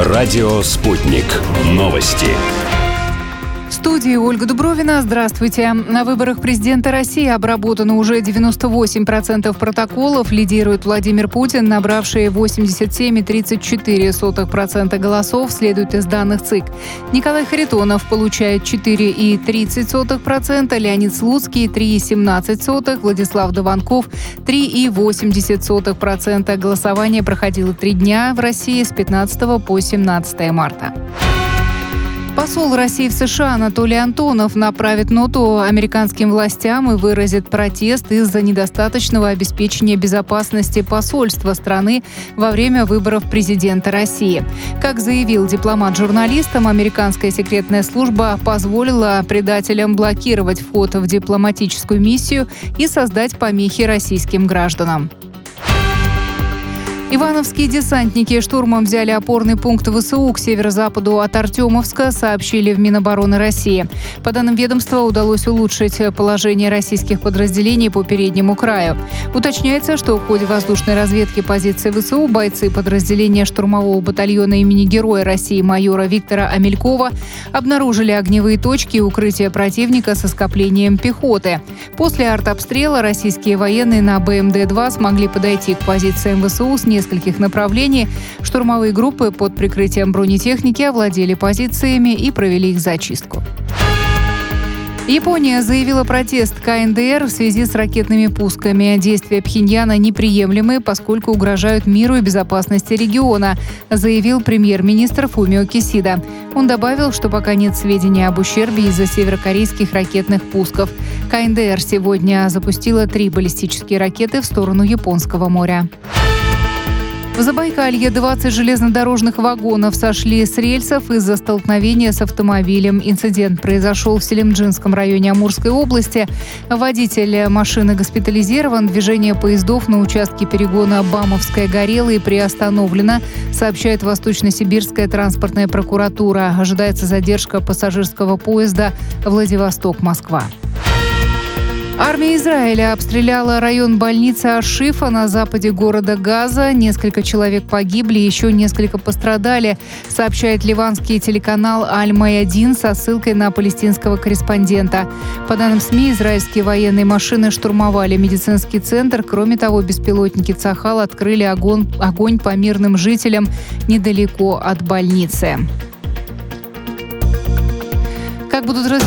Радио «Спутник». Новости. В студии Ольга Дубровина. Здравствуйте. На выборах президента России обработано уже 98% протоколов. Лидирует Владимир Путин, набравший 87,34% голосов, следует из данных ЦИК. Николай Харитонов получает 4,30%, Леонид Слуцкий – 3,17%, Владислав Дованков – 3,80%. Голосование проходило 3 дня в России с 15 по 17 марта. Посол России в США Анатолий Антонов направит ноту американским властям и выразит протест из-за недостаточного обеспечения безопасности посольства страны во время выборов президента России. Как заявил дипломат журналистам, американская секретная служба позволила предателям блокировать вход в дипломатическую миссию и создать помехи российским гражданам. Ивановские десантники штурмом взяли опорный пункт ВСУ к северо-западу от Артемовска, сообщили в Минобороны России. По данным ведомства, удалось улучшить положение российских подразделений по переднему краю. Уточняется, что в ходе воздушной разведки позиций ВСУ бойцы подразделения штурмового батальона имени Героя России майора Виктора Амелькова обнаружили огневые точки и укрытия противника со скоплением пехоты. После артобстрела российские военные на БМД-2 смогли подойти к позициям ВСУ с нескольких направлений. Штурмовые группы под прикрытием бронетехники овладели позициями и провели их зачистку. Япония заявила протест КНДР в связи с ракетными пусками. Действия Пхеньяна неприемлемы, поскольку угрожают миру и безопасности региона, заявил премьер-министр Фумио Кисида. Он добавил, что пока нет сведений об ущербе из-за северокорейских ракетных пусков. КНДР сегодня запустила 3 баллистические ракеты в сторону Японского моря. В Забайкалье 20 железнодорожных вагонов сошли с рельсов из-за столкновения с автомобилем. Инцидент произошел в Селимджинском районе Амурской области. Водитель машины госпитализирован. Движение поездов на участке перегона Бамовская-Горелый приостановлено, сообщает Восточно-Сибирская транспортная прокуратура. Ожидается задержка пассажирского поезда Владивосток-Москва. Армия Израиля обстреляла район больницы Аш-Шифа на западе города Газа. Несколько человек погибли, еще несколько пострадали, сообщает ливанский телеканал Аль-Майадин со ссылкой на палестинского корреспондента. По данным СМИ, израильские военные машины штурмовали медицинский центр. Кроме того, беспилотники Цахал открыли огонь по мирным жителям недалеко от больницы. Как будут